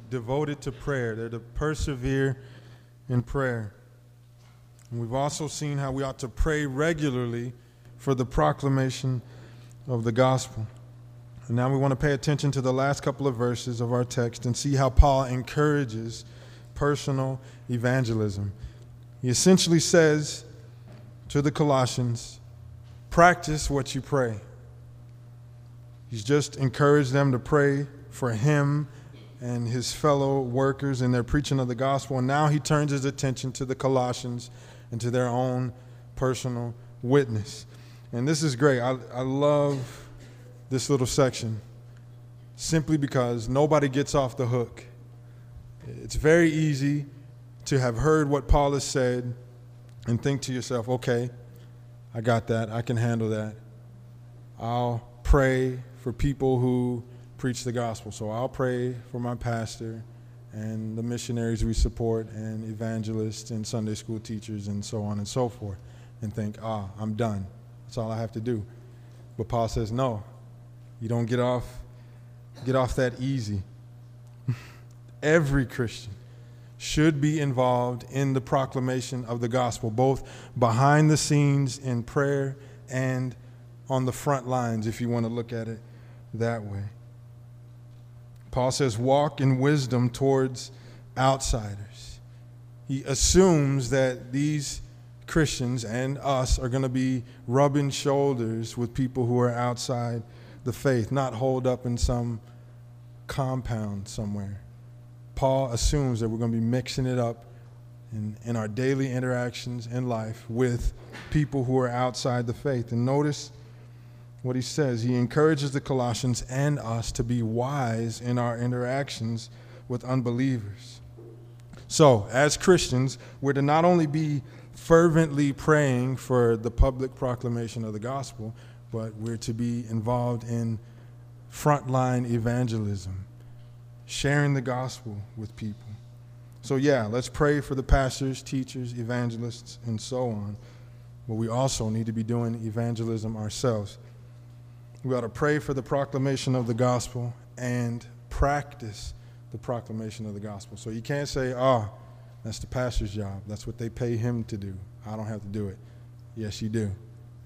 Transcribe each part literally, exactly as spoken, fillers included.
devoted to prayer. They're to persevere in prayer. And we've also seen how we ought to pray regularly for the proclamation of the gospel. And now we want to pay attention to the last couple of verses of our text and see how Paul encourages personal evangelism. He essentially says to the Colossians, practice what you pray. He's just encouraged them to pray for him and his fellow workers in their preaching of the gospel. And now he turns his attention to the Colossians and to their own personal witness. And this is great. I, I love this little section simply because nobody gets off the hook. It's very easy to have heard what Paul has said and think to yourself, okay, I got that. I can handle that. I'll pray for people who preach the gospel. So I'll pray for my pastor and the missionaries we support and evangelists and Sunday school teachers and so on and so forth, and think, ah, I'm done. That's all I have to do. But Paul says, no, you don't get off, get off that easy. Every Christian should be involved in the proclamation of the gospel, both behind the scenes in prayer and on the front lines, if you want to look at it that way. Paul says, walk in wisdom towards outsiders. He assumes that these Christians and us are going to be rubbing shoulders with people who are outside the faith, not holed up in some compound somewhere. Paul assumes that we're going to be mixing it up in, in our daily interactions in life with people who are outside the faith. And notice what he says. He encourages the Colossians and us to be wise in our interactions with unbelievers. So, as Christians, we're to not only be fervently praying for the public proclamation of the gospel, but we're to be involved in frontline evangelism, sharing the gospel with people. So yeah, let's pray for the pastors, teachers, evangelists, and so on. But we also need to be doing evangelism ourselves. We ought to pray for the proclamation of the gospel and practice the proclamation of the gospel. So you can't say, oh, that's the pastor's job. That's what they pay him to do. I don't have to do it. Yes, you do.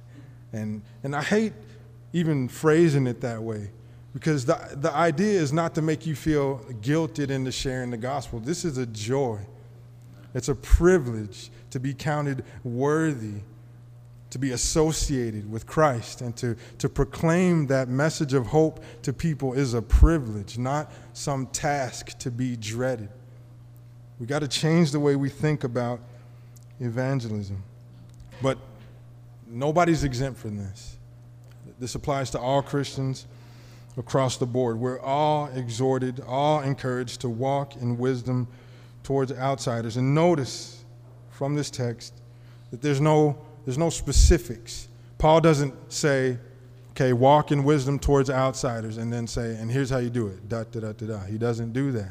And and I hate even phrasing it that way, because the, the idea is not to make you feel guilted into sharing the gospel. This is a joy. It's a privilege to be counted worthy, to be associated with Christ, and to, to proclaim that message of hope to people is a privilege, not some task to be dreaded. We got to change the way we think about evangelism. But nobody's exempt from this. This applies to all Christians across the board. We're all exhorted, all encouraged to walk in wisdom towards outsiders. And notice from this text that there's no there's no specifics. Paul doesn't say, okay, walk in wisdom towards outsiders, and then say, and here's how you do it, da da da da da. He doesn't do that.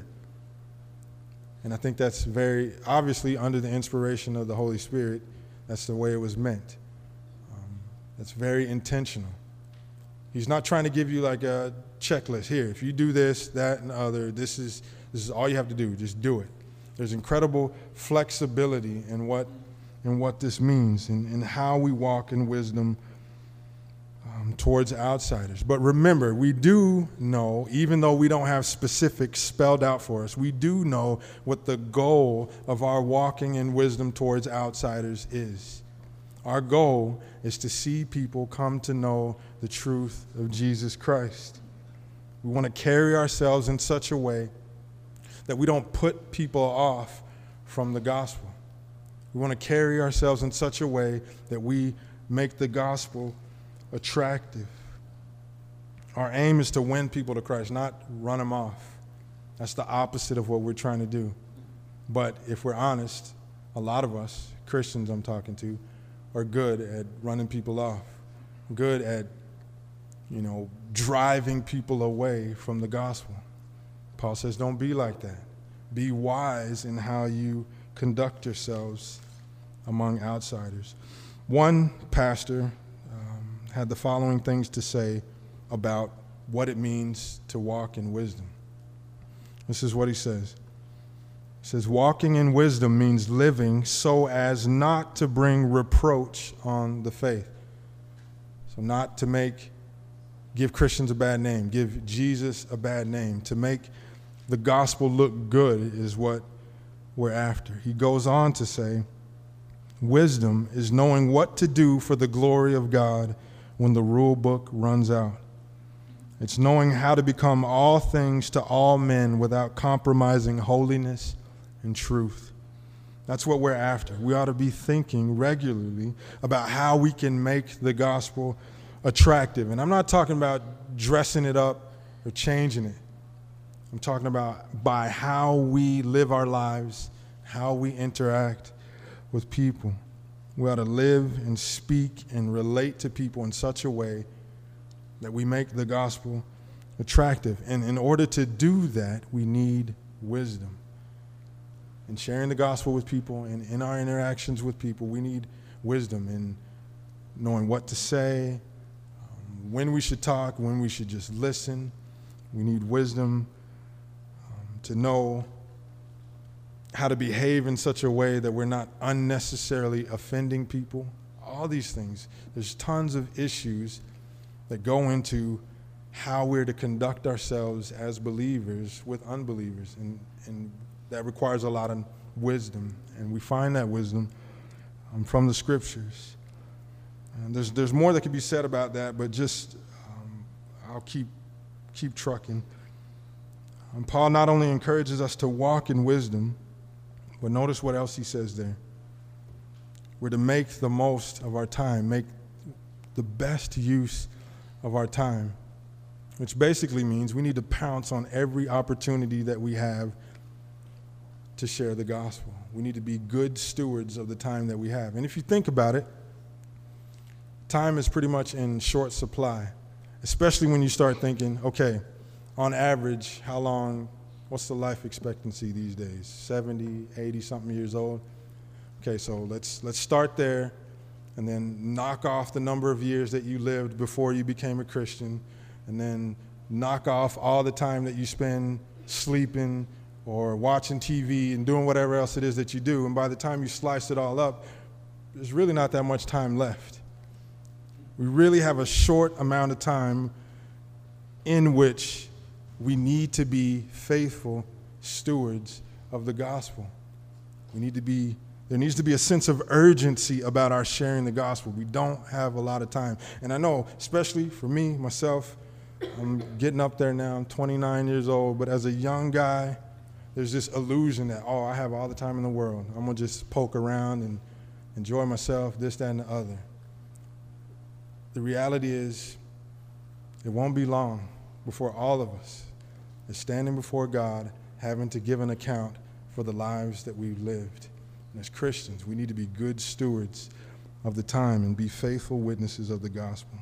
And I think that's very obviously under the inspiration of the Holy Spirit. That's the way it was meant. Um, that's very intentional. He's not trying to give you like a checklist. Here, if you do this, that, and other, this is this is all you have to do. Just do it. There's incredible flexibility in what in what this means and, and how we walk in wisdom um, towards outsiders. But remember, we do know, even though we don't have specifics spelled out for us, we do know what the goal of our walking in wisdom towards outsiders is. Our goal is to see people come to know the truth of Jesus Christ. We want to carry ourselves in such a way that we don't put people off from the gospel. We want to carry ourselves in such a way that we make the gospel attractive. Our aim is to win people to Christ, not run them off. That's the opposite of what we're trying to do. But if we're honest, a lot of us, Christians I'm talking to, are good at running people off, good at, you know, driving people away from the gospel. Paul says, don't be like that. Be wise in how you conduct yourselves among outsiders. One pastor um, had the following things to say about what it means to walk in wisdom. This is what he says. He says, walking in wisdom means living so as not to bring reproach on the faith. So not to make, give Christians a bad name, give Jesus a bad name. To make the gospel look good is what we're after. He goes on to say, wisdom is knowing what to do for the glory of God when the rule book runs out. It's knowing how to become all things to all men without compromising holiness and truth. That's what we're after. We ought to be thinking regularly about how we can make the gospel attractive. And I'm not talking about dressing it up or changing it. I'm talking about by how we live our lives, how we interact with people. We ought to live and speak and relate to people in such a way that we make the gospel attractive. And in order to do that, we need wisdom. In sharing the gospel with people and in our interactions with people, we need wisdom in knowing what to say, um, when we should talk, when we should just listen. We need wisdom um, to know how to behave in such a way that we're not unnecessarily offending people. All these things. There's tons of issues that go into how we're to conduct ourselves as believers with unbelievers. And, and that requires a lot of wisdom. And we find that wisdom um, from the scriptures. And there's, there's more that could be said about that, but just um, I'll keep, keep trucking. Um, Paul not only encourages us to walk in wisdom, but notice what else he says there. We're to make the most of our time, make the best use of our time, which basically means we need to pounce on every opportunity that we have to share the gospel. We need to be good stewards of the time that we have. And if you think about it, time is pretty much in short supply, especially when you start thinking, okay, on average, how long, what's the life expectancy these days? seventy, eighty something years old? Okay, so let's let's start there and then knock off the number of years that you lived before you became a Christian, and then knock off all the time that you spend sleeping or watching T V and doing whatever else it is that you do. And by the time you slice it all up, there's really not that much time left. We really have a short amount of time in which we need to be faithful stewards of the gospel. We need to be, there needs to be a sense of urgency about our sharing the gospel. We don't have a lot of time. And I know, especially for me, myself, I'm getting up there now, I'm twenty-nine years old, but as a young guy, there's this illusion that, oh, I have all the time in the world. I'm going to just poke around and enjoy myself, this, that, and the other. The reality is, it won't be long before all of us is standing before God, having to give an account for the lives that we've lived. And as Christians, we need to be good stewards of the time and be faithful witnesses of the gospel.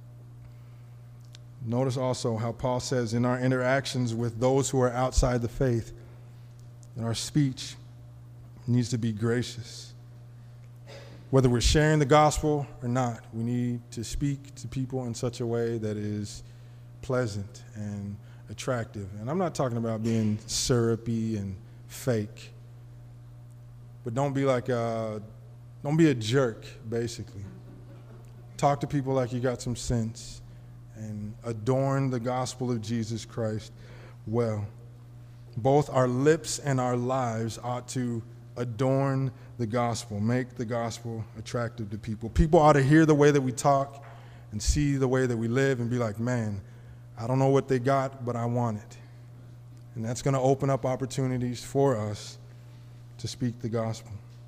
Notice also how Paul says in our interactions with those who are outside the faith, that our speech needs to be gracious. Whether we're sharing the gospel or not, we need to speak to people in such a way that is pleasant and attractive. And I'm not talking about being syrupy and fake, but don't be like a, don't be a jerk, basically. Talk to people like you got some sense and adorn the gospel of Jesus Christ well. Both our lips and our lives ought to adorn the gospel, make the gospel attractive to people. People ought to hear the way that we talk and see the way that we live and be like, man, I don't know what they got, but I want it. And that's going to open up opportunities for us to speak the gospel.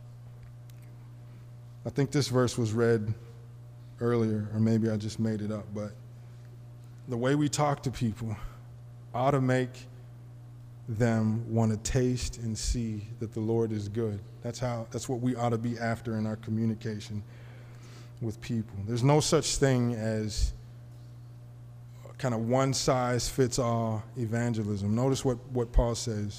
I think this verse was read earlier, or maybe I just made it up, but the way we talk to people ought to make them want to taste and see that the Lord is good. That's how, that's what we ought to be after in our communication with people. There's no such thing as kind of one-size-fits-all evangelism. Notice what, what Paul says.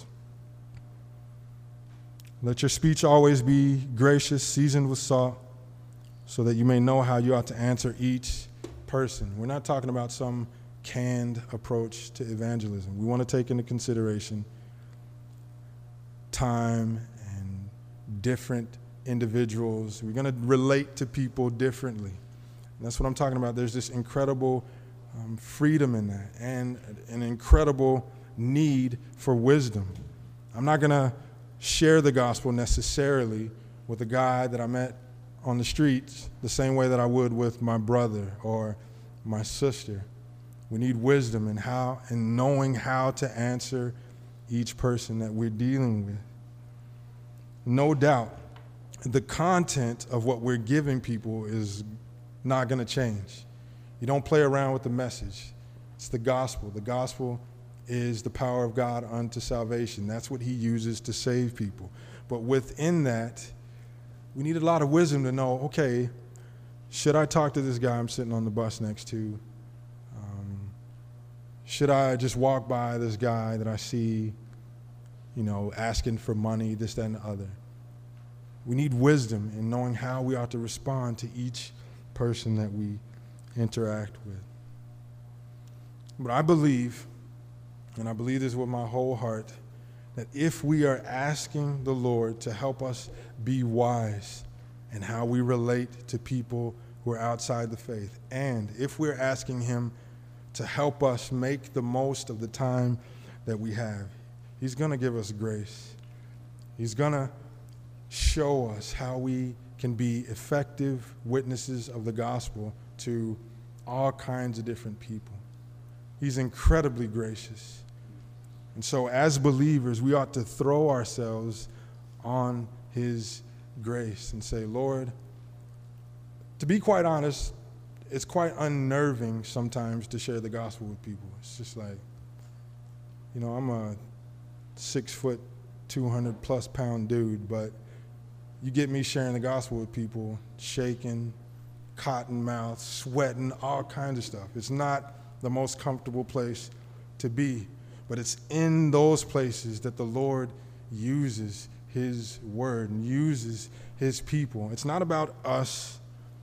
Let your speech always be gracious, seasoned with salt, so that you may know how you ought to answer each person. We're not talking about some canned approach to evangelism. We want to take into consideration time and different individuals. We're going to relate to people differently. And that's what I'm talking about. There's this incredible um, freedom in that and an incredible need for wisdom. I'm not going to share the gospel necessarily with a guy that I met on the streets the same way that I would with my brother or my sister. We need wisdom in how and knowing how to answer each person that we're dealing with. No doubt, the content of what we're giving people is not going to change. You don't play around with the message. It's the gospel. The gospel is the power of God unto salvation. That's what he uses to save people. But within that, we need a lot of wisdom to know, okay, should I talk to this guy I'm sitting on the bus next to? Um, should I just walk by this guy that I see, you know, asking for money, this, that, and the other? We need wisdom in knowing how we ought to respond to each person that we interact with. But I believe, and I believe this with my whole heart, that if we are asking the Lord to help us be wise in how we relate to people who are outside the faith, and if we're asking him to help us make the most of the time that we have, he's going to give us grace. He's going to show us how we can be effective witnesses of the gospel to all kinds of different people. He's incredibly gracious. And so as believers, we ought to throw ourselves on his grace and say, Lord, to be quite honest, it's quite unnerving sometimes to share the gospel with people. It's just like, you know, I'm a six foot, two hundred plus pound dude, but you get me sharing the gospel with people, shaking, cotton mouth, sweating, all kinds of stuff. It's not the most comfortable place to be, but it's in those places that the Lord uses his word and uses his people. It's not about us.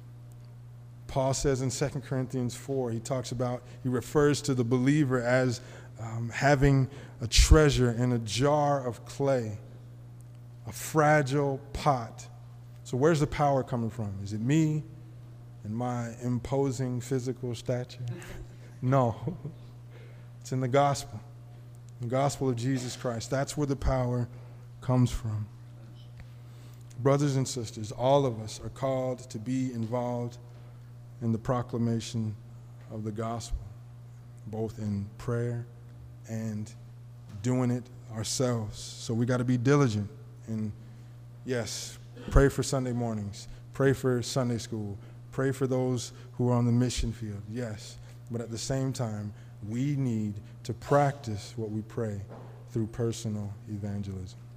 Paul says in Second Corinthians four, he talks about, he refers to the believer as um, having a treasure in a jar of clay, a fragile pot. So where's the power coming from? Is it me and my imposing physical stature? No. It's in the gospel, the gospel of Jesus Christ. That's where the power comes from. Brothers and sisters, all of us are called to be involved in the proclamation of the gospel, both in prayer and doing it ourselves. So we got to be diligent. And yes, pray for Sunday mornings, pray for Sunday school, pray for those who are on the mission field, yes. But at the same time, we need to practice what we pray through personal evangelism.